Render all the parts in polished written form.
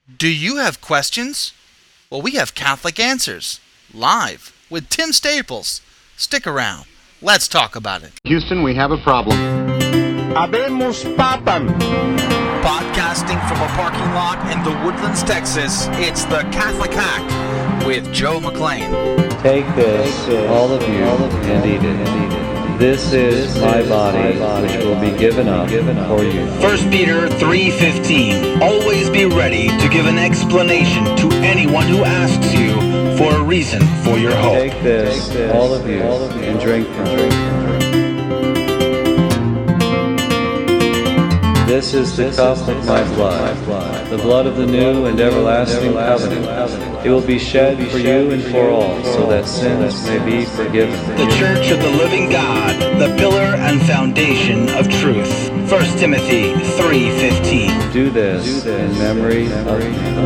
Do you have questions? Well, we have Catholic Answers, live with Tim Staples. Stick around. Let's talk about it. Houston, we have a problem. Habemos papan. Podcasting from a parking lot in the Woodlands, Texas, it's the Catholic Hack with Joe McClain. Take this, all of you, and eat it. This is my body, which will be given up for you. 1 Peter 3:15. Always be ready to give an explanation to anyone who asks you for a reason for your hope. Take this, all of you, and drink from it. This is the cup of my blood, the blood of the new and everlasting covenant. It will be shed for you and for all, so that sins may be forgiven. The Church of the Living God, the pillar and foundation of truth. 1 Timothy 3:15. Do this in memory of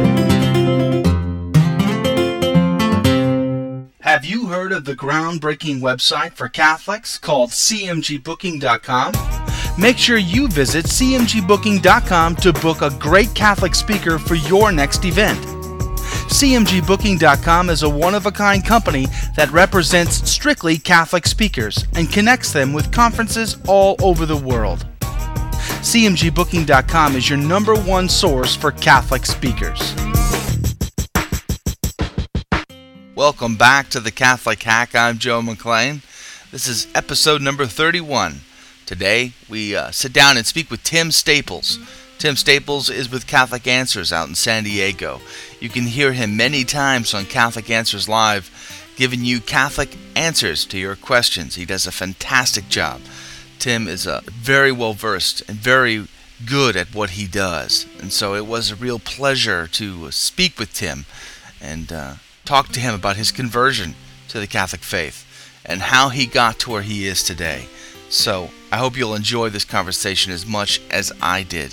me. Have you heard of the groundbreaking website for Catholics called cmgbooking.com? Make sure you visit cmgbooking.com to book a great Catholic speaker for your next event. cmgbooking.com is a one-of-a-kind company that represents strictly Catholic speakers and connects them with conferences all over the world. cmgbooking.com is your number one source for Catholic speakers. Welcome back to the Catholic Hack. I'm Joe McClain. This is episode number 31. Today, we sit down and speak with Tim Staples. Tim Staples is with Catholic Answers out in San Diego. You can hear him many times on Catholic Answers Live, giving you Catholic answers to your questions. He does a fantastic job. Tim is very well versed and very good at what he does. And so it was a real pleasure to speak with Tim and talk to him about his conversion to the Catholic faith and how he got to where he is today. So I hope you'll enjoy this conversation as much as I did.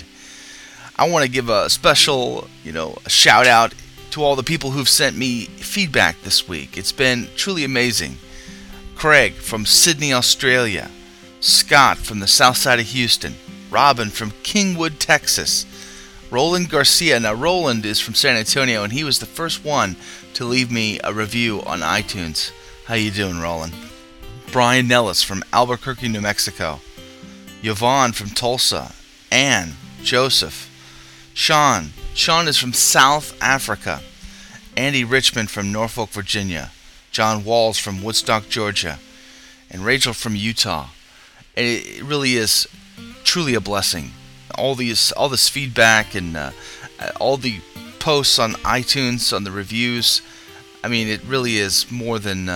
I want to give a special, a shout out to all the people who've sent me feedback this week. It's been truly amazing. Craig from Sydney, Australia. Scott from the south side of Houston. Robin from Kingwood, Texas. Roland Garcia. Now Roland is from San Antonio and he was the first one to leave me a review on iTunes. How you doing, Roland? Brian Nellis from Albuquerque, New Mexico. Yvonne from Tulsa. Anne, Joseph. Sean is from South Africa. Andy Richmond from Norfolk, Virginia. John Walls from Woodstock, Georgia. And Rachel from Utah. And it really is truly a blessing. All this feedback and all the posts on iTunes, on the reviews. I mean, it really is more than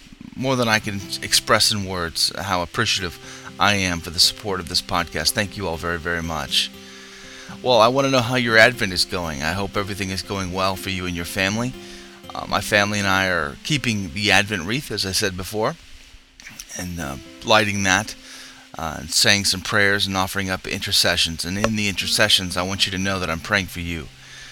I can express in words how appreciative I am for the support of this podcast. Thank you all very, very much. Well, I want to know how your Advent is going. I hope everything is going well for you and your family. My family and I are keeping the Advent wreath, as I said before, and lighting that, and saying some prayers and offering up intercessions. And in the intercessions, I want you to know that I'm praying for you.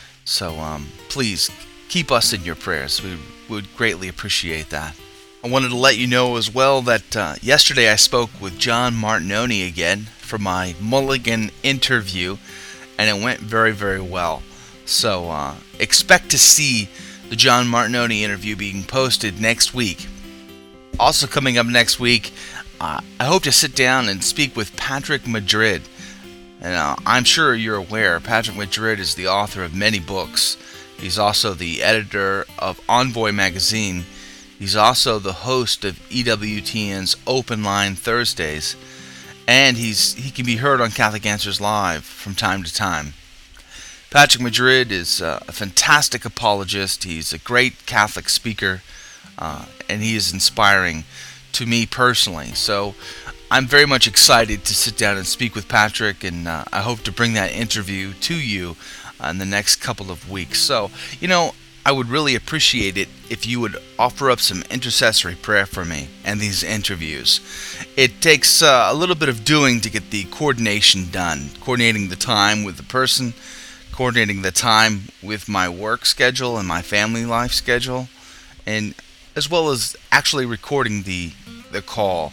So please keep us in your prayers. We would greatly appreciate that. I wanted to let you know as well that yesterday I spoke with John Martinoni again for my Mulligan interview, and it went very, very well. So expect to see the John Martinoni interview being posted next week. Also coming up next week, I hope to sit down and speak with Patrick Madrid. And I'm sure you're aware, Patrick Madrid is the author of many books. He's also the editor of Envoy magazine. He's also the host of EWTN's Open Line Thursdays, and he can be heard on Catholic Answers Live from time to time. Patrick Madrid is a fantastic apologist. He's a great Catholic speaker, and he is inspiring to me personally. So I'm very much excited to sit down and speak with Patrick, and I hope to bring that interview to you in the next couple of weeks. So, I would really appreciate it if you would offer up some intercessory prayer for me and these interviews. It takes a little bit of doing to get the coordination done, coordinating the time with the person, coordinating the time with my work schedule and my family life schedule, and as well as actually recording the call.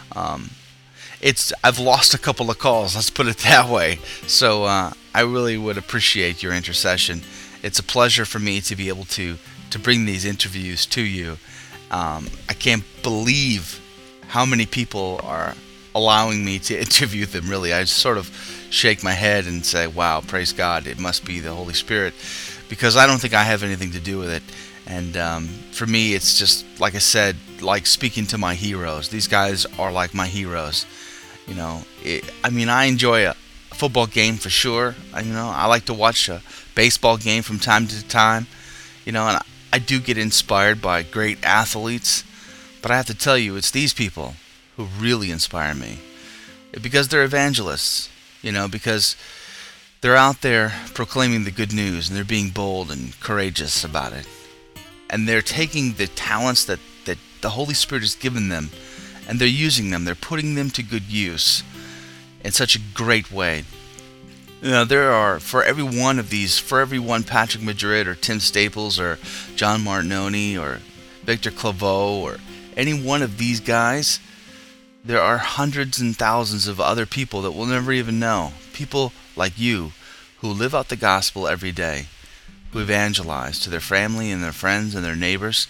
I've lost a couple of calls, let's put it that way. So I really would appreciate your intercession It's a pleasure for me to be able to bring these interviews to you. I can't believe how many people are allowing me to interview them, really. I sort of shake my head and say, wow, praise God, it must be the Holy Spirit, because I don't think I have anything to do with it. And for me, it's just, like I said, like speaking to my heroes. These guys are like my heroes. You know, I enjoy a football game for sure. I like to watch a baseball game from time to time. And I do get inspired by great athletes. But I have to tell you, it's these people who really inspire me. Because they're evangelists. Because they're out there proclaiming the good news, and they're being bold and courageous about it. And they're taking the talents that the Holy Spirit has given them, and they're using them. They're putting them to good use in such a great way. There are, for every one Patrick Madrid or Tim Staples or John Martinoni or Victor Claveau or any one of these guys, there are hundreds and thousands of other people that we'll never even know. People like you who live out the gospel every day, who evangelize to their family and their friends and their neighbors,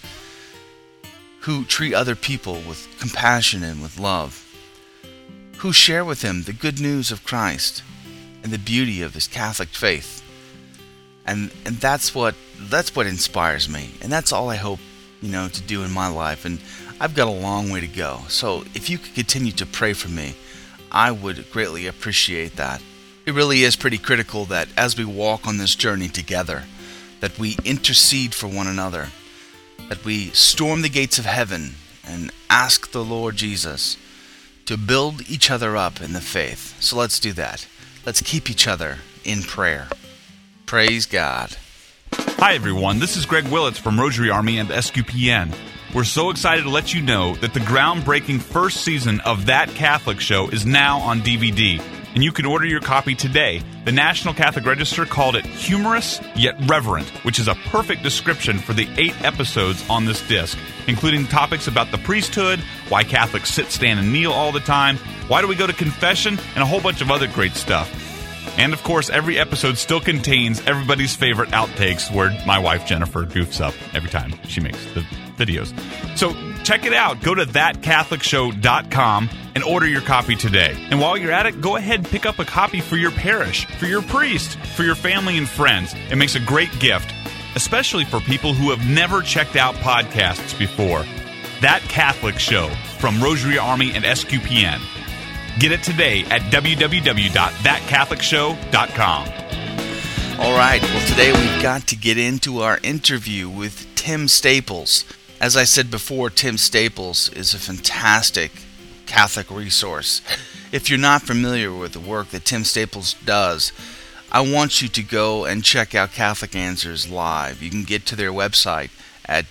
who treat other people with compassion and with love, who share with them the good news of Christ and the beauty of this Catholic faith. And that's what inspires me. And that's all I hope, to do in my life. And I've got a long way to go. So if you could continue to pray for me, I would greatly appreciate that. It really is pretty critical that as we walk on this journey together, that we intercede for one another, that we storm the gates of heaven and ask the Lord Jesus to build each other up in the faith. So let's do that. Let's keep each other in prayer. Praise God. Hi everyone, this is Greg Willits from Rosary Army and SQPN. We're so excited to let you know that the groundbreaking first season of That Catholic Show is now on DVD, and you can order your copy today. The National Catholic Register called it humorous yet reverent, which is a perfect description for the 8 episodes on this disc, including topics about the priesthood, why Catholics sit, stand, and kneel all the time, why do we go to confession, and a whole bunch of other great stuff. And of course, every episode still contains everybody's favorite outtakes where my wife Jennifer goofs up every time she makes the videos. So check it out. Go to thatcatholicshow.com and order your copy today. And while you're at it, go ahead and pick up a copy for your parish, for your priest, for your family and friends. It makes a great gift, especially for people who have never checked out podcasts before. That Catholic Show from Rosary Army and SQPN. Get it today at www.thatcatholicshow.com. All right, well, today we've got to get into our interview with Tim Staples. As I said before, Tim Staples is a fantastic Catholic resource. If you're not familiar with the work that Tim Staples does, I want you to go and check out Catholic Answers Live. You can get to their website at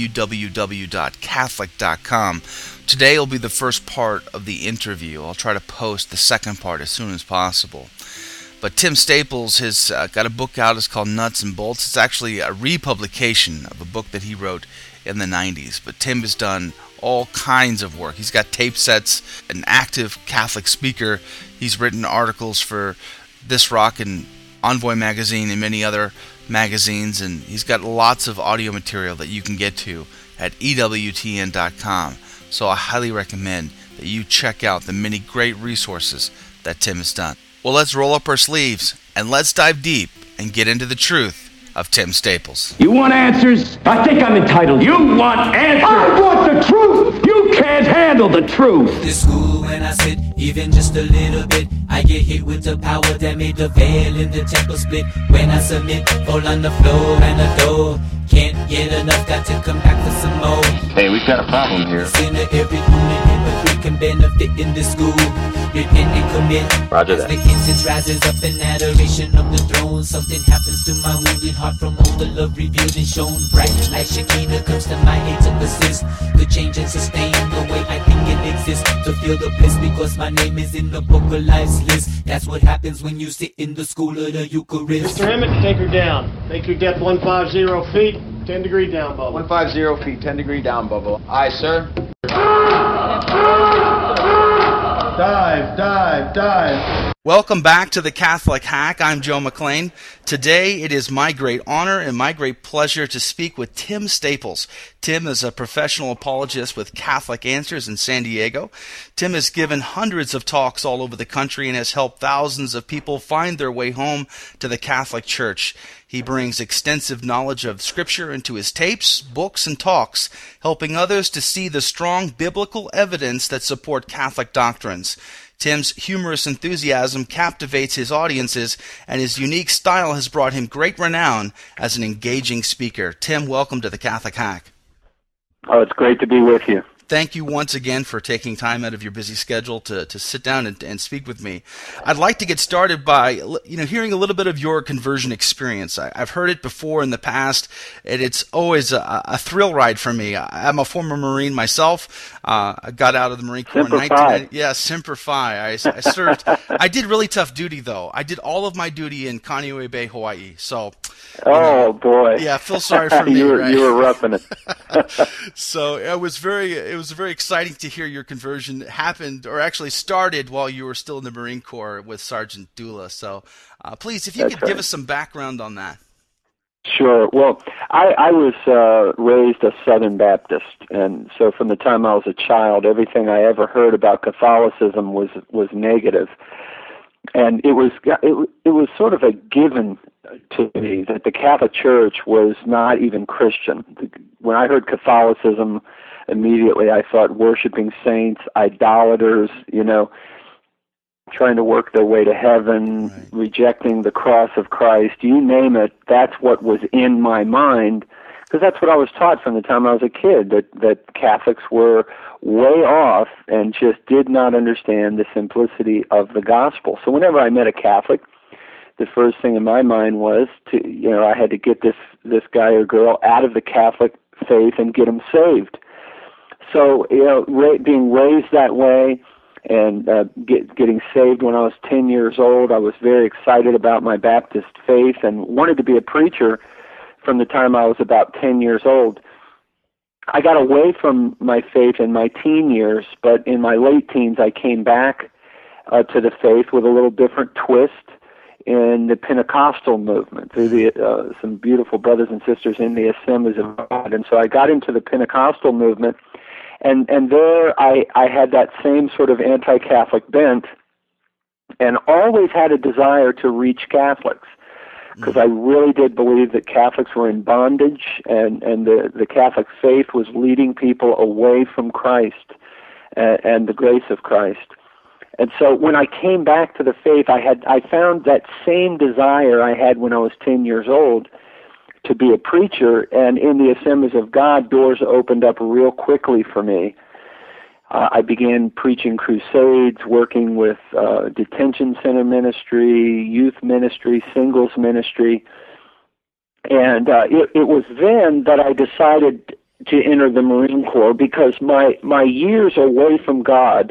www.catholic.com. Today will be the first part of the interview. I'll try to post the second part as soon as possible. But Tim Staples has got a book out. It's called Nuts and Bolts. It's actually a republication of a book that he wrote in the 90s. But Tim has done all kinds of work. He's got tape sets, an active Catholic speaker. He's written articles for This Rock and Envoy magazine and many other magazines. And he's got lots of audio material that you can get to at EWTN.com. So I highly recommend that you check out the many great resources that Tim has done. Well, let's roll up our sleeves and let's dive deep and get into the truth of Tim Staples. You want answers? I think I'm entitled. You want answers? I want the truth! You can't handle the truth! This school when I sit, even just a little bit, I get hit with the power that made the veil in the temple split. When I submit, fall on the floor and adore. Can't get enough, got to come back for some more. Hey, we've got a problem here. Sinner, every unit, hypocrite can benefit in this school. Repent and commit. Roger As that. the incense rises up in adoration of the throne, something happens to my wounded heart from all the love revealed and shown. Bright like Shekinah comes to my aid to assist, to change and sustain the way I think it exists. To feel the bliss because my name is in the book of life's list. That's what happens when you sit in the school of the Eucharist. Mr. Emmett, take her down. Make your depth 150 feet, 10 degree down bubble. 150 feet, 10 degree down bubble. Aye, sir. Dive, dive, dive. Welcome back to the Catholic Hack. I'm Joe McClain. Today it is my great honor and my great pleasure to speak with Tim Staples. Tim is a professional apologist with Catholic Answers in San Diego. Tim has given hundreds of talks all over the country and has helped thousands of people find their way home to the Catholic Church. He brings extensive knowledge of Scripture into his tapes, books, and talks, helping others to see the strong biblical evidence that support Catholic doctrines. Tim's humorous enthusiasm captivates his audiences, and his unique style has brought him great renown as an engaging speaker. Tim, welcome to the Catholic Hack. Oh, it's great to be with you. Thank you once again for taking time out of your busy schedule to sit down and speak with me. I'd like to get started by hearing a little bit of your conversion experience. I've heard it before in the past, and it's always a thrill ride for me. I'm a former Marine myself. I got out of the Marine Corps in 1990. Yeah, Semper Fi. I served. I did really tough duty though. I did all of my duty in Kaneohe Bay, Hawaii. So. Boy. Yeah, feel sorry for me. You right? were roughing it. So it was very exciting to hear your conversion happened, or actually started, while you were still in the Marine Corps with Sergeant Dula. So please, if you could give us some background on that. Sure. Well, I was raised a Southern Baptist, and so from the time I was a child, everything I ever heard about Catholicism was negative. And it was sort of a given to me that the Catholic Church was not even Christian. When I heard Catholicism, immediately I thought worshiping saints, idolaters, trying to work their way to heaven, right, rejecting the cross of Christ, you name it, that's what was in my mind, because that's what I was taught from the time I was a kid, that Catholics were way off and just did not understand the simplicity of the gospel. So whenever I met a Catholic, the first thing in my mind was I had to get this guy or girl out of the Catholic faith and get them saved. So, being raised that way and getting saved when I was 10 years old, I was very excited about my Baptist faith and wanted to be a preacher from the time I was about 10 years old. I got away from my faith in my teen years, but in my late teens I came back to the faith with a little different twist in the Pentecostal movement through some beautiful brothers and sisters in the Assemblies of God. And so I got into the Pentecostal movement, and there I had that same sort of anti-Catholic bent and always had a desire to reach Catholics, because I really did believe that Catholics were in bondage, and the Catholic faith was leading people away from Christ and the grace of Christ. And so when I came back to the faith, I found that same desire I had when I was 10 years old to be a preacher, and in the Assemblies of God, doors opened up real quickly for me. I began preaching crusades, working with detention center ministry, youth ministry, singles ministry, and it was then that I decided to enter the Marine Corps, because my years away from God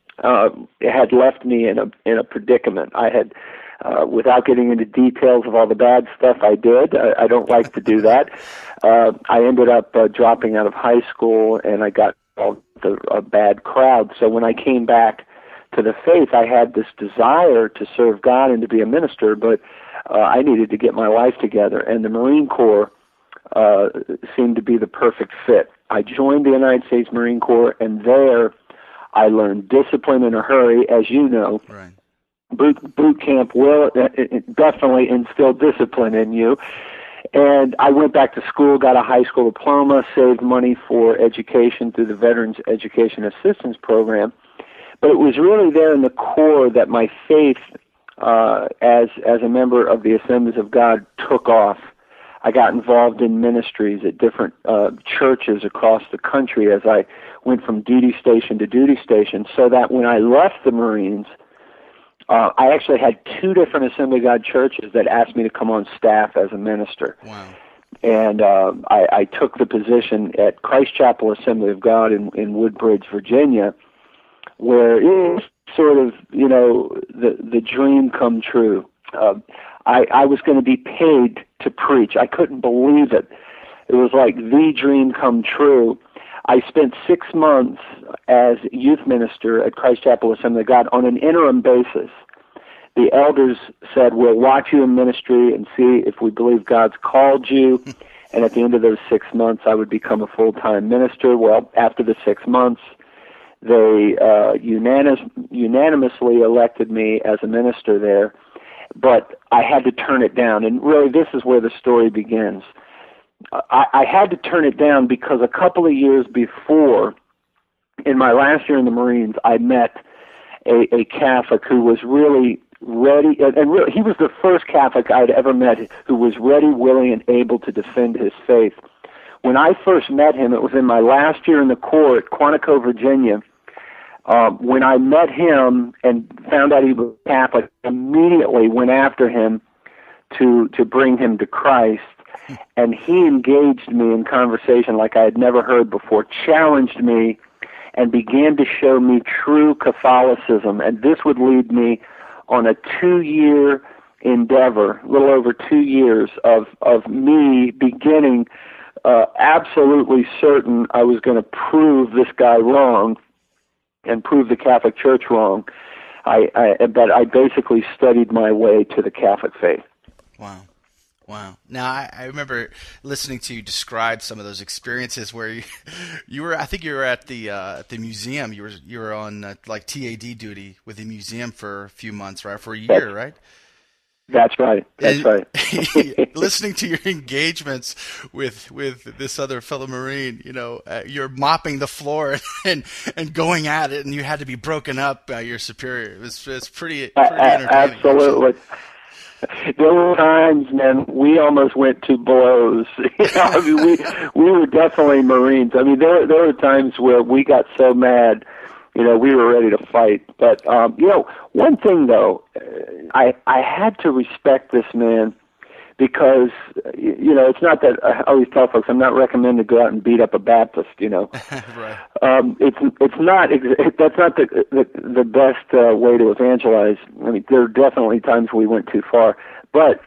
had left me in a predicament. I had, without getting into details of all the bad stuff I did, I don't like to do that. I ended up dropping out of high school, and I got a bad crowd. So when I came back to the faith, I had this desire to serve God and to be a minister, but I needed to get my life together, and the Marine Corps seemed to be the perfect fit. I joined the United States Marine Corps, and there I learned discipline in a hurry, as you know. Right. Boot camp will definitely instill discipline in you. And I went back to school, got a high school diploma, saved money for education through the Veterans Education Assistance Program. But it was really there in the core that my faith as a member of the Assemblies of God took off. I got involved in ministries at different churches across the country as I went from duty station to duty station, so that when I left the Marines, I actually had 2 different Assembly of God churches that asked me to come on staff as a minister. Wow. And I took the position at Christ Chapel Assembly of God in Woodbridge, Virginia, where it was sort of, the dream come true. I was going to be paid to preach. I couldn't believe it. It was like the dream come true. I spent 6 months as youth minister at Christ Chapel Assembly of God on an interim basis. the elders said, we'll watch you in ministry and see if we believe God's called you. And at the end of those 6 months, I would become a full-time minister. Well, after the 6 months, they unanimously elected me as a minister there. But I had to turn it down. And really, this is where the story begins. I had to turn it down because a couple of years before, in my last year in the Marines, I met a Catholic who was really ready, and really, he was the first Catholic I'd ever met who was ready, willing, and able to defend his faith. When I first met him, it was in my last year in the Corps at Quantico, Virginia. When I met him and found out he was Catholic, immediately went after him to bring him to Christ. And he engaged me in conversation like I had never heard before, challenged me, and began to show me true Catholicism. And this would lead me on a 2-year endeavor, a little over 2 years, of me beginning absolutely certain I was going to prove this guy wrong and prove the Catholic Church wrong. But I basically studied my way to the Catholic faith. Wow. Wow. Now, I remember listening to you describe some of those experiences where you were, I think you were at the museum. You were on like TAD duty with the museum for a few months, right? For a year, right? That's right. That's right. Listening to your engagements with this other fellow Marine, you're mopping the floor and going at it, and you had to be broken up by your superior. It's pretty entertaining. Absolutely. There were times, man, we almost went to blows. I mean, we were definitely Marines. I mean, there were times where we got so mad, we were ready to fight. But one thing though, I had to respect this man because it's not that I always tell folks I'm not recommending to go out and beat up a Baptist. Right. It's not that's not the best way to evangelize. I mean, there are definitely times we went too far, but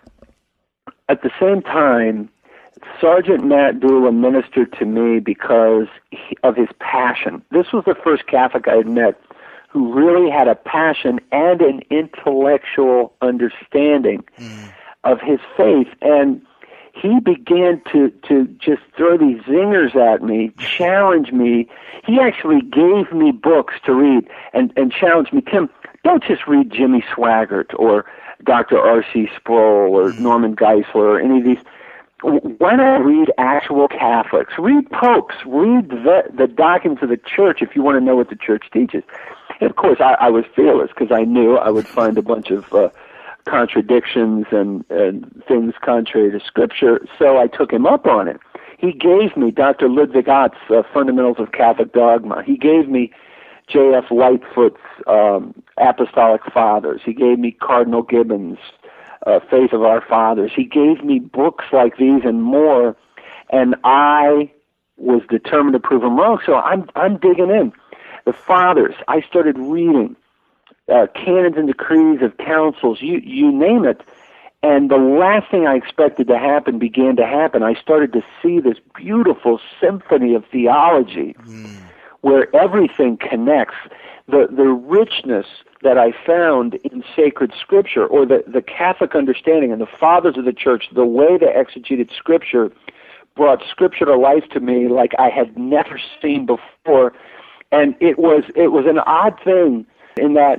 at the same time, Sergeant Matt Dula ministered to me because of his passion. This was the first Catholic I had met who really had a passion and an intellectual understanding of his faith, and he began to just throw these zingers at me, challenge me. He actually gave me books to read and challenged me, Tim, don't just read Jimmy Swaggart or Dr. R.C. Sproul or Norman Geisler or any of these. Why not read actual Catholics? Read popes. Read the documents of the Church if you want to know what the Church teaches. And of course, I was fearless because I knew I would find a bunch of contradictions and things contrary to Scripture, so I took him up on it. He gave me Dr. Ludwig Ott's Fundamentals of Catholic Dogma. He gave me J.F. Lightfoot's Apostolic Fathers. He gave me Cardinal Gibbons' Faith of Our Fathers. He gave me books like these and more, and I was determined to prove him wrong, so I'm digging in. The Fathers, I started reading. Canons and decrees of councils, you name it. And the last thing I expected to happen began to happen. I started to see this beautiful symphony of theology where everything connects. The richness that I found in sacred Scripture, or the Catholic understanding and the fathers of the Church, the way they exegeted Scripture brought Scripture to life to me like I had never seen before. And it was an odd thing in that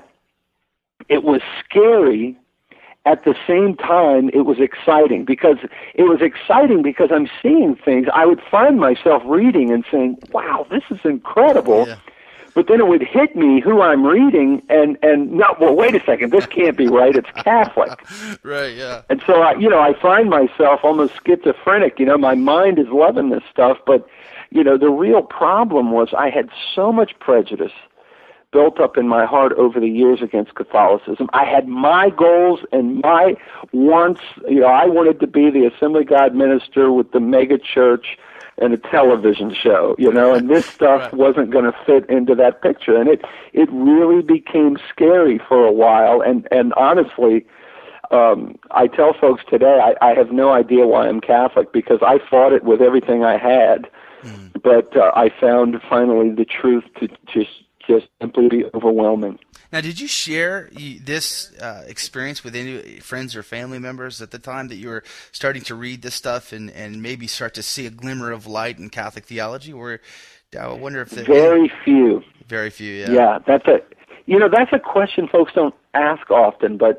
it was scary. At the same time, it was exciting because I'm seeing things. I would find myself reading and saying, wow, this is incredible. Yeah. But then it would hit me who I'm reading and no, well, wait a second, this can't be right. It's Catholic. Right, yeah. And so, I find myself almost schizophrenic. My mind is loving this stuff, but, the real problem was I had so much prejudice built up in my heart over the years against Catholicism. I had my goals and my wants. I wanted to be the Assembly of God minister with the mega church and a television show, and this stuff wasn't going to fit into that picture. And it really became scary for a while. And honestly, I tell folks today, I have no idea why I'm Catholic because I fought it with everything I had. But I found finally the truth to just simply be overwhelming. Now, did you share this experience with any friends or family members at the time that you were starting to read this stuff and maybe start to see a glimmer of light in Catholic theology? Or I wonder if very few. Very few, yeah. Yeah, that's a question folks don't ask often, but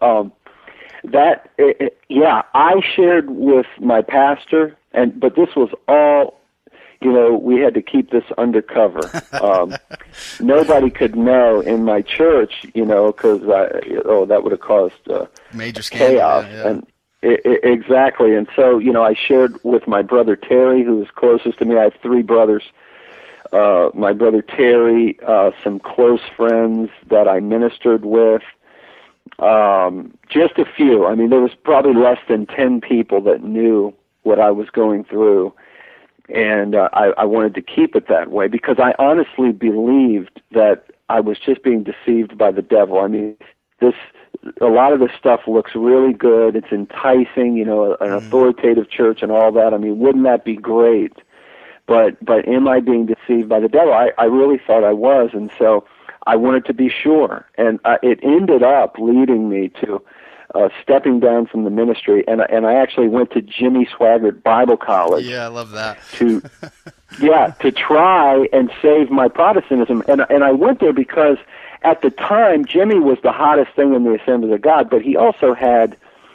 I shared with my pastor, but this was all, we had to keep this undercover. Nobody could know in my church, because that would have caused major scandal, chaos. Yeah. And exactly. And so, I shared with my brother Terry, who was closest to me. I have three brothers. My brother Terry, some close friends that I ministered with, just a few. I mean, there was probably less than 10 people that knew what I was going through, and I wanted to keep it that way because I honestly believed that I was just being deceived by the devil. I mean, a lot of this stuff looks really good. It's enticing, an authoritative church and all that. I mean, wouldn't that be great? But am I being deceived by the devil? I really thought I was, and so I wanted to be sure. And it ended up leading me to stepping down from the ministry, and I actually went to Jimmy Swaggart Bible College. Yeah, I love that. to try and save my Protestantism. And I went there because at the time Jimmy was the hottest thing in the Assemblies of God, but he also had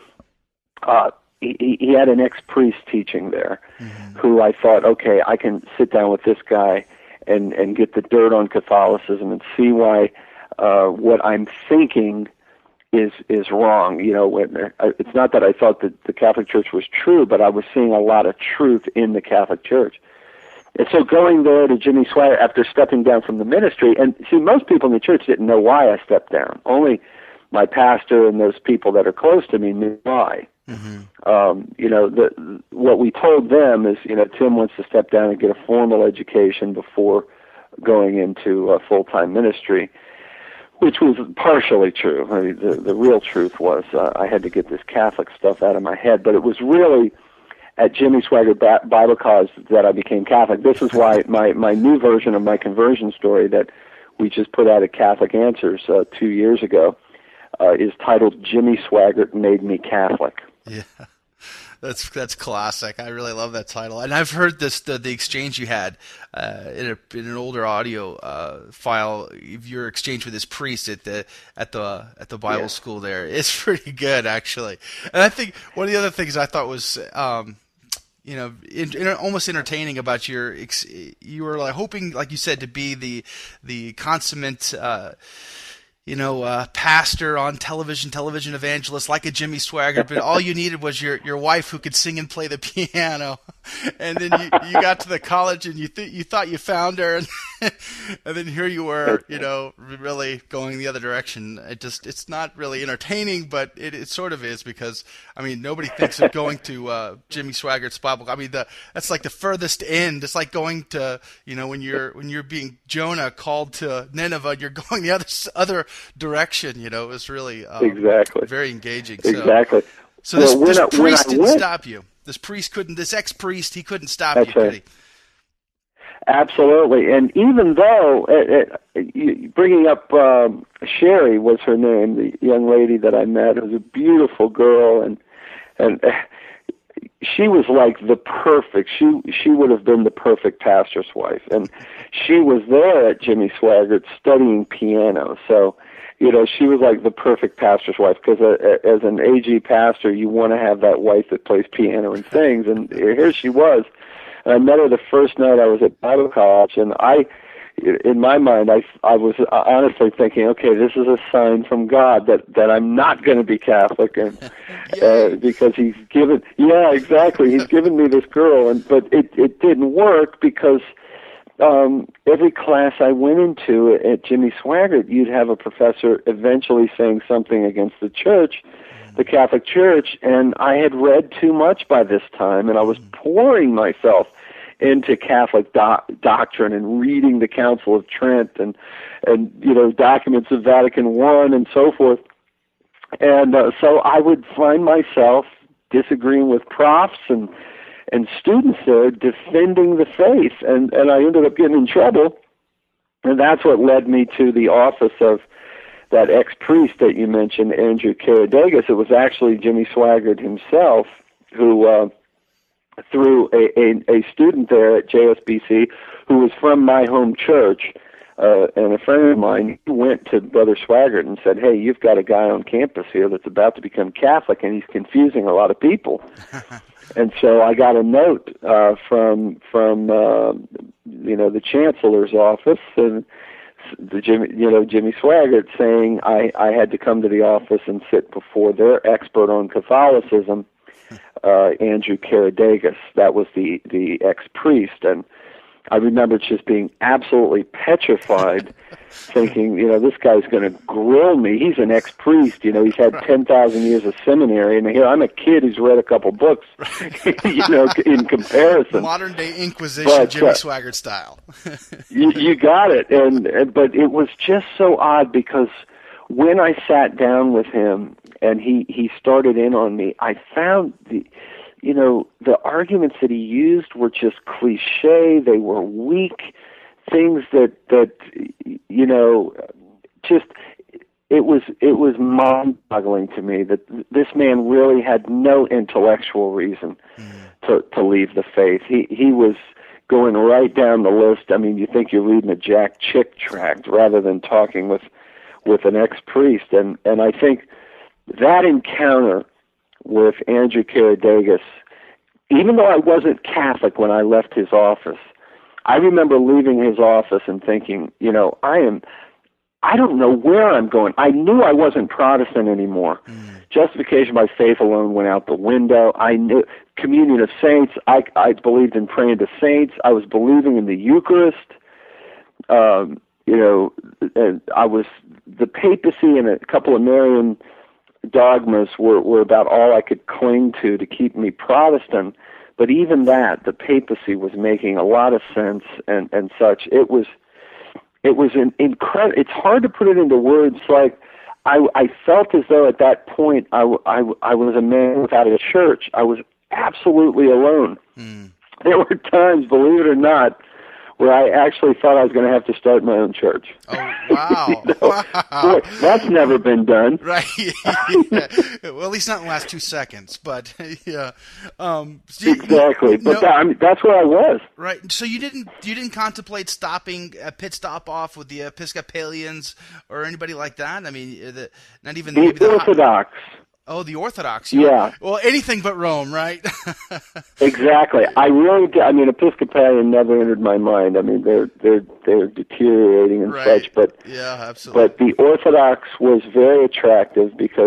he had an ex-priest teaching there, who I thought, okay, I can sit down with this guy and get the dirt on Catholicism and see why what I'm thinking is wrong. It's not that I thought that the Catholic Church was true, but I was seeing a lot of truth in the Catholic Church. And so going there to Jimmy Swaggart after stepping down from the ministry, and see, most people in the church didn't know why I stepped down. Only my pastor and those people that are close to me knew why. What we told them is, Tim wants to step down and get a formal education before going into full-time ministry, which was partially true. I mean, the real truth was I had to get this Catholic stuff out of my head, but it was really at Jimmy Swaggart Bible College that I became Catholic. This is why my new version of my conversion story that we just put out at Catholic Answers 2 years ago is titled "Jimmy Swaggart Made Me Catholic." Yeah, that's classic. I really love that title, and I've heard the exchange you had in an older audio file of your exchange with this priest at the Bible school there. It's pretty good, actually. And I think one of the other things I thought was almost entertaining about you were like hoping, like you said, to be the consummate pastor on television evangelist like a Jimmy Swaggart, but all you needed was your wife who could sing and play the piano. And then you got to the college and you thought you found her, and then here you were, really going the other direction. It's not really entertaining, but it sort of is, because I mean nobody thinks of going to Jimmy Swaggart's Bible. I mean that's like the furthest end. It's like going to when you're being Jonah called to Nineveh, you're going the other direction. It was really exactly very engaging. Exactly. So this priest didn't stop you. This ex-priest, he couldn't stop you, could he? Absolutely. And even though, bringing up Sherry was her name, the young lady that I met, who was a beautiful girl, and she was like the perfect, she would have been the perfect pastor's wife. And she was there at Jimmy Swaggart studying piano. So, she was like the perfect pastor's wife, because as an AG pastor, you want to have that wife that plays piano and sings. And here she was. And I met her the first night I was at Bible college, and in my mind, I was honestly thinking, okay, this is a sign from God that I'm not going to be Catholic, and because He's given, He's given me this girl, but it didn't work, because every class I went into at Jimmy Swaggart, you'd have a professor eventually saying something against the church, the Catholic Church, and I had read too much by this time, and I was pouring myself into Catholic doctrine and reading the Council of Trent and documents of Vatican I and so forth. And so I would find myself disagreeing with profs and students there defending the faith, and I ended up getting in trouble, and that's what led me to the office of that ex-priest that you mentioned, Andrew Karadegas, it was actually Jimmy Swaggart himself who, through a student there at JSBC who was from my home church, and a friend of mine, he went to Brother Swaggart and said, "Hey, you've got a guy on campus here that's about to become Catholic, and he's confusing a lot of people." And so I got a note from the chancellor's office and Jimmy Swaggart saying I had to come to the office and sit before their expert on Catholicism, Andrew Karadegas. That was the ex-priest, and I remember just being absolutely petrified, thinking, this guy's going to grill me. He's an ex-priest, he's had 10,000 years of seminary, and here I'm a kid who's read a couple books, in comparison. Modern-day Inquisition, Jimmy Swaggart style. you got it, but it was just so odd because when I sat down with him and he started in on me, I found the arguments that he used were just cliche. They were weak things that just it was mind-boggling to me that this man really had no intellectual reason to leave the faith. He was going right down the list. I mean, you think you're reading a Jack Chick tract rather than talking with an ex-priest, and I think that encounter with Andrew Karadegas, even though I wasn't Catholic when I left his office, I remember leaving his office and thinking, I don't know where I'm going. I knew I wasn't Protestant anymore. Justification by faith alone went out the window. I knew communion of saints. I believed in praying to saints. I was believing in the Eucharist. And I was the papacy and a couple of Marian dogmas were about all I could cling to keep me Protestant, but even that, the papacy was making a lot of sense and such. It was an incredible. It's hard to put it into words. Like I felt as though at that point I was a man without a church. I was absolutely alone. There were times, believe it or not, where I actually thought I was going to have to start my own church. Oh, wow. Boy, that's never been done. Right. Yeah. Well, at least not in the last 2 seconds, but yeah. Exactly. But that's where I was. Right. So you didn't contemplate stopping a pit stop off with the Episcopalians or anybody like that? I mean, not even the Orthodox. Oh, the Orthodox. Yeah. Well, anything but Rome, right? Exactly. I really did. I mean, Episcopalian never entered my mind. I mean, they're deteriorating and such. But yeah, absolutely. But the Orthodox was very attractive because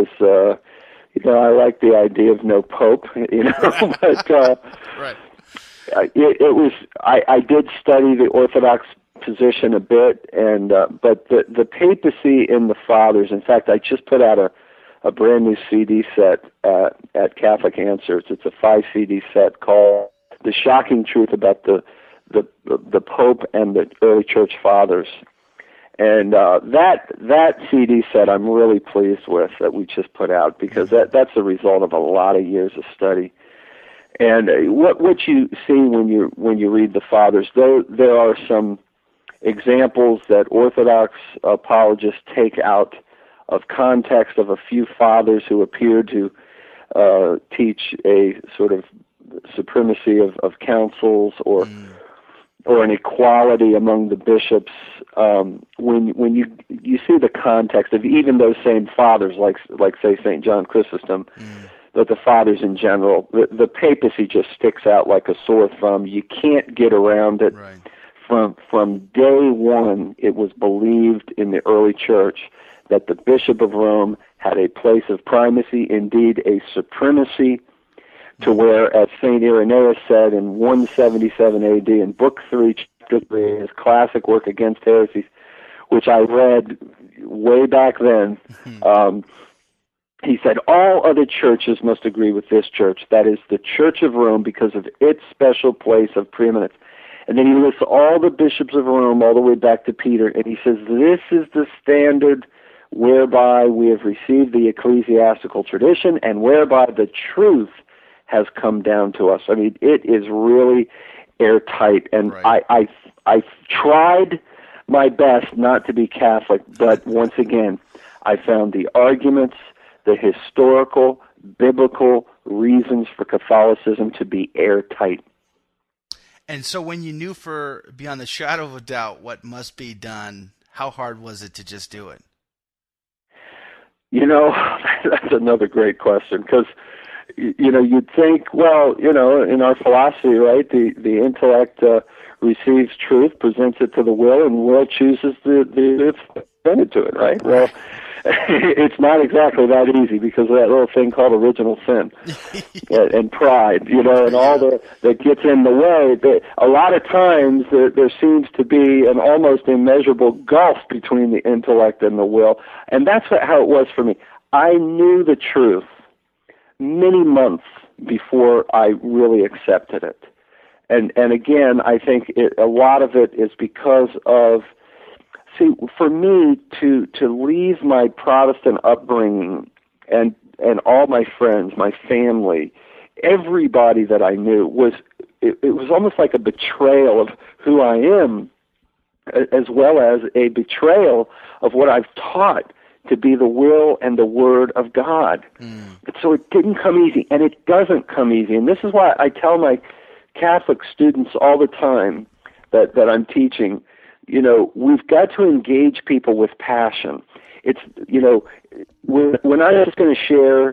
I like the idea of no pope. But right. It was. I did study the Orthodox position a bit, and but the papacy and the fathers. In fact, I just put out a brand new CD set at Catholic Answers. It's a 5 CD set called "The Shocking Truth About the Pope and the Early Church Fathers," and that CD set I'm really pleased with that we just put out because that's the result of a lot of years of study. And what you see when you read the Fathers, there are some examples that Orthodox apologists take out of context of a few fathers who appeared to teach a sort of supremacy of councils or an equality among the bishops. When you see the context of even those same fathers, like say St. John Chrysostom, but the fathers in general, the papacy just sticks out like a sore thumb. You can't get around it. Right. From day one, it was believed in the early church that the Bishop of Rome had a place of primacy, indeed a supremacy, to where, as St. Irenaeus said in 177 AD in Book 3, Chapter 3, his classic work Against Heresies, which I read way back then, he said, all other churches must agree with this church, that is the Church of Rome, because of its special place of preeminence. And then he lists all the bishops of Rome all the way back to Peter, and he says, this is the standard whereby we have received the ecclesiastical tradition and whereby the truth has come down to us. I mean, it is really airtight. And right. I tried my best not to be Catholic, but once again, I found the arguments, the historical, biblical reasons for Catholicism to be airtight. And so when you knew for beyond the shadow of a doubt what must be done, how hard was it to just do it? You know, that's another great question, because, you know, you'd think, well, you know, in our philosophy, right, the intellect receives truth, presents it to the will, and the will chooses the presented to it, right? Well, it's not exactly that easy, because of that little thing called original sin and pride, you know, and all that gets in the way. A lot of times there seems to be an almost immeasurable gulf between the intellect and the will, and that's how it was for me. I knew the truth many months before I really accepted it. And again, I think a lot of it is because of, see, for me to leave my Protestant upbringing and all my friends, my family, everybody that I knew, it was almost like a betrayal of who I am, as well as a betrayal of what I've taught to be the will and the word of God. So it didn't come easy, and it doesn't come easy. And this is why I tell my Catholic students all the time that I'm teaching, you know, we've got to engage people with passion. It's, you know, when I was going to share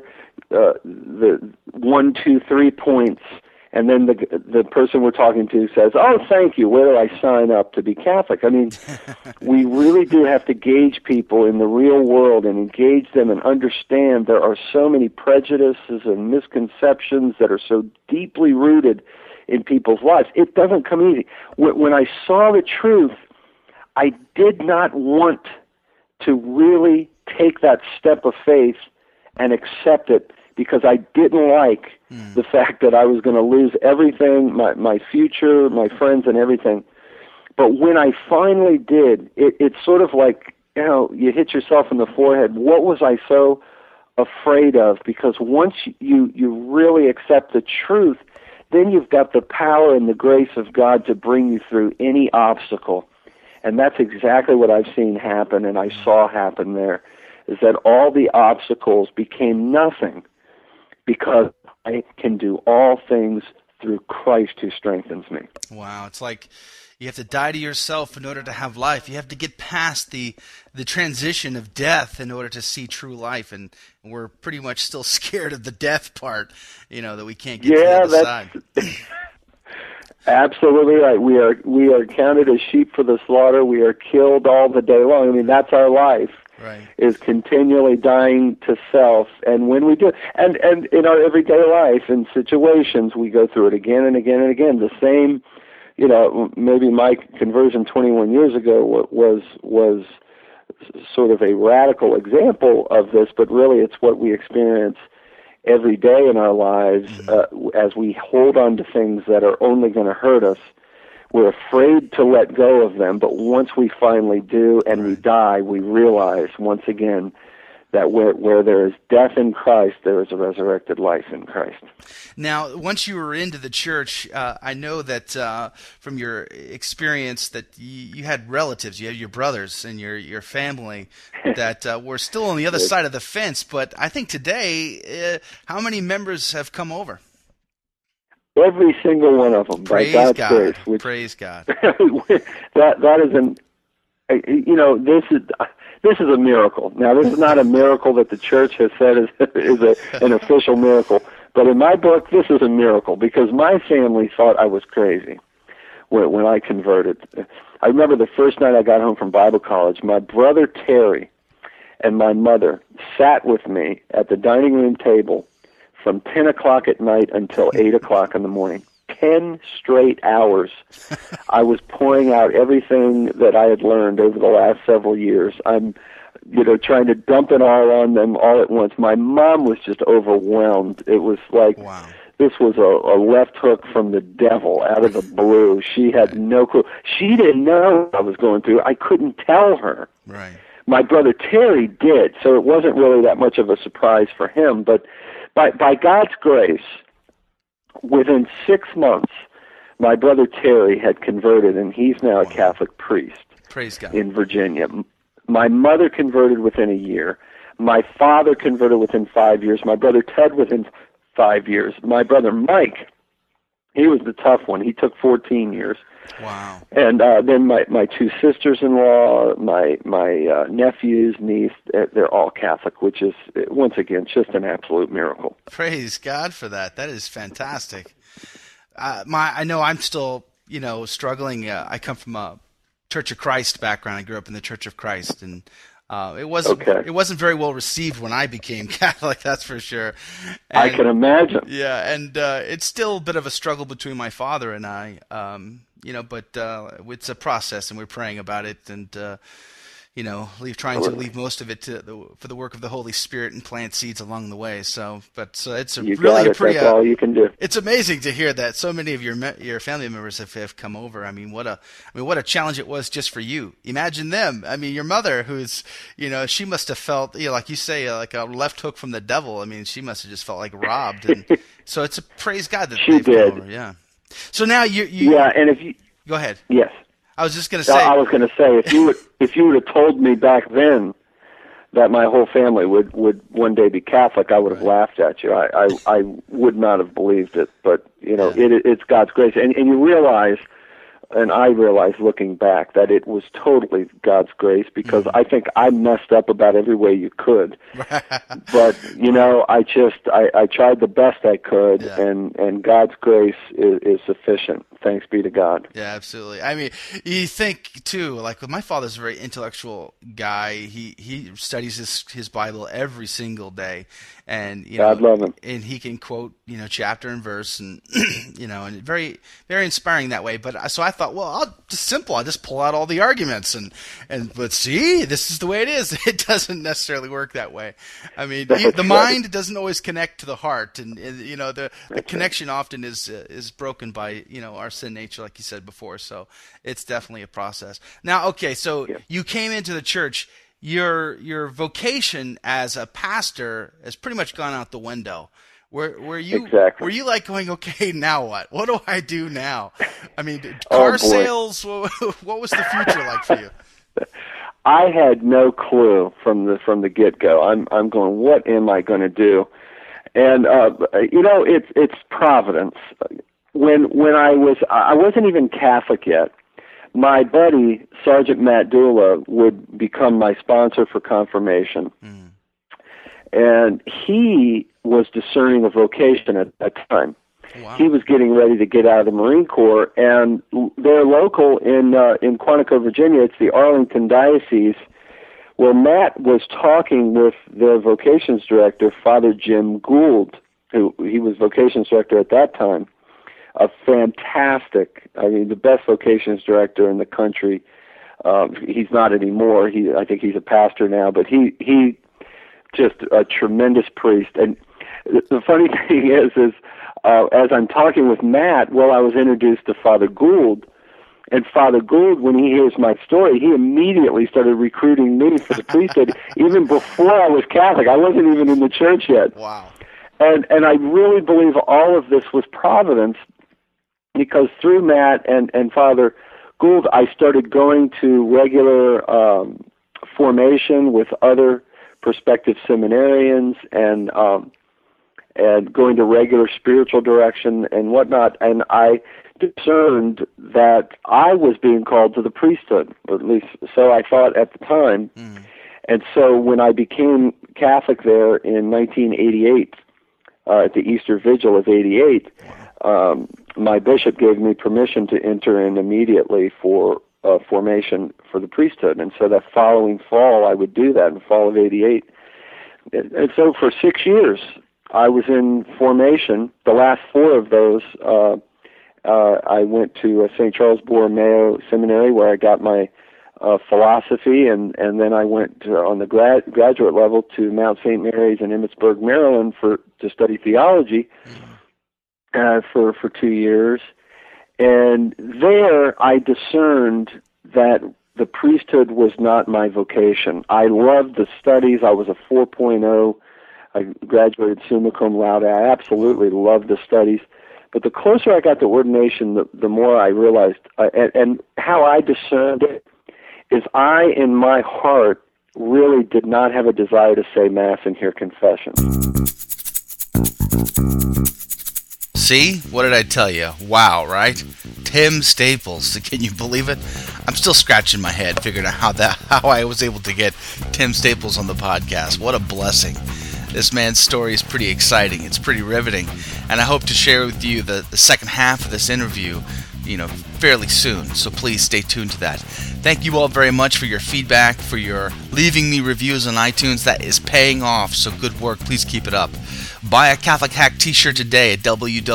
the 1, 2, 3 points, and then the person we're talking to says, "Oh, thank you, where do I sign up to be Catholic?" I mean, we really do have to gauge people in the real world and engage them and understand there are so many prejudices and misconceptions that are so deeply rooted in people's lives. It doesn't come easy. When I saw the truth, I did not want to really take that step of faith and accept it, because I didn't like the fact that I was going to lose everything, my future, my friends, and everything. But when I finally did, it's sort of like, you know, you hit yourself in the forehead. What was I so afraid of? Because once you really accept the truth, then you've got the power and the grace of God to bring you through any obstacle. And that's exactly what I've seen happen, and I saw happen there, is that all the obstacles became nothing, because I can do all things through Christ who strengthens me. Wow, it's like you have to die to yourself in order to have life. You have to get past the transition of death in order to see true life, and we're pretty much still scared of the death part, you know, that we can't get to the other side. Absolutely right. We are counted as sheep for the slaughter. We are killed all the day long. I mean, that's our life. Right. Is continually dying to self. And when we do, and in our everyday life, in situations, we go through it again and again and again. The same, you know, maybe my conversion 21 years ago was sort of a radical example of this, but really it's what we experience every day in our lives as we hold on to things that are only going to hurt us. We're afraid to let go of them, but once we finally do and we die, we realize once again that where there is death in Christ, there is a resurrected life in Christ. Now, once you were into the church, I know that from your experience that you had relatives, you had your brothers and your family that were still on the other side of the fence. But I think today, how many members have come over? Every single one of them, by God's grace. Which, praise God. that is you know, this is a miracle. Now, this is not a miracle that the church has said is an official miracle, but in my book, this is a miracle, because my family thought I was crazy when I converted. I remember the first night I got home from Bible college, my brother Terry and my mother sat with me at the dining room table from 10 o'clock at night until 8 o'clock in the morning. 10 straight hours. I was pouring out everything that I had learned over the last several years. I'm, you know, trying to dump it all on them all at once. My mom was just overwhelmed. It was like this was a left hook from the devil out of the blue. She had no clue. She didn't know what I was going through. I couldn't tell her. Right. My brother Terry did, so it wasn't really that much of a surprise for him. But by God's grace, within 6 months, my brother Terry had converted, and he's now a Catholic priest. Praise God. In Virginia. My mother converted within a year. My father converted within 5 years. My brother Ted within 5 years. My brother Mike, he was the tough one. He took 14 years. Wow. And then my two sisters-in-law, my nephews, niece, they're all Catholic, which is, once again, just an absolute miracle. Praise God for that. That is fantastic. I know I'm still, struggling. I come from a Church of Christ background. I grew up in the Church of Christ, and it wasn't very well received when I became Catholic, that's for sure. And, I can imagine. Yeah, and it's still a bit of a struggle between my father and I, but it's a process, and we're praying about it, and trying to leave most of it for the work of the Holy Spirit and plant seeds along the way. So it's That's all you can do. It's amazing to hear that so many of your family members have come over. I mean, what a challenge it was just for you. Imagine them. I mean, your mother, who's she must have felt like you say like a left hook from the devil. I mean, she must have just felt like robbed. And so it's a praise God that she they've did. come over. Yeah. So now you and if you go ahead. Yes. I was just going to say. I was going to say if you would have told me back then that my whole family would one day be Catholic, I would have laughed at you. I would not have believed it. But it's God's grace, and you realize, and I realized looking back that it was totally God's grace, because I think I messed up about every way you could. But I tried the best I could, and God's grace is sufficient. Thanks be to God. Yeah, absolutely. I mean, you think too, like my father's a very intellectual guy. He studies his Bible every single day, and God love him. And he can quote chapter and verse, and and very very inspiring that way. But so I thought, well, I'll just pull out all the arguments, but see, this is the way it is. It doesn't necessarily work that way. I mean, the mind doesn't always connect to the heart, and the connection often is broken by our sin nature, like you said before. So it's definitely a process. Now, okay, so you came into the church. Your vocation as a pastor has pretty much gone out the window. Were you like going, okay, now what? What do I do now? I mean, car sales. What was the future like for you? I had no clue from the get-go. I'm going, what am I going to do? And it's providence. When I wasn't even Catholic yet. My buddy, Sergeant Matt Dula, would become my sponsor for confirmation. And he was discerning a vocation at that time. Wow. He was getting ready to get out of the Marine Corps, and they're local in Quantico, Virginia. It's the Arlington Diocese. Well, Matt was talking with their vocations director, Father Jim Gould, he was vocations director at that time. A fantastic, the best vocations director in the country. He's not anymore. I think he's a pastor now, but he just a tremendous priest. And the funny thing is as I'm talking with Matt, I was introduced to Father Gould, and Father Gould, when he hears my story, he immediately started recruiting me for the priesthood, even before I was Catholic. I wasn't even in the church yet. Wow. And I really believe all of this was providence, because through Matt and Father Gould, I started going to regular formation with other prospective seminarians, and going to regular spiritual direction and whatnot. And I discerned that I was being called to the priesthood, or at least so I thought at the time. And so when I became Catholic there in 1988, at the Easter Vigil of '88, my bishop gave me permission to enter in immediately for formation for the priesthood. And so that following fall, I would do that in the fall of '88. And so for 6 years, I was in formation. The last 4 of those, I went to St. Charles Borromeo Seminary, where I got my philosophy, and then I went on the graduate level to Mount St. Mary's in Emmitsburg, Maryland, to study theology for 2 years. And there I discerned that the priesthood was not my vocation. I loved the studies. I was a 4.0. I graduated summa cum laude. I absolutely loved the studies. But the closer I got to ordination, the more I realized, and how I discerned it, is I, in my heart, really did not have a desire to say Mass and hear confession. See? What did I tell you? Wow, right? Tim Staples. Can you believe it? I'm still scratching my head figuring out how I was able to get Tim Staples on the podcast. What a blessing. This man's story is pretty exciting. It's pretty riveting. And I hope to share with you the second half of this interview, fairly soon. So please stay tuned to that. Thank you all very much for your feedback, for your leaving me reviews on iTunes. That is paying off, so good work. Please keep it up. Buy a Catholic Hack t-shirt today at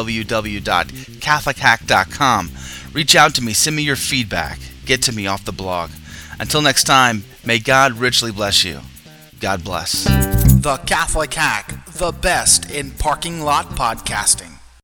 www.catholichack.com. Reach out to me. Send me your feedback. Get to me off the blog. Until next time, may God richly bless you. God bless. The Catholic Hack, the best in parking lot podcasting.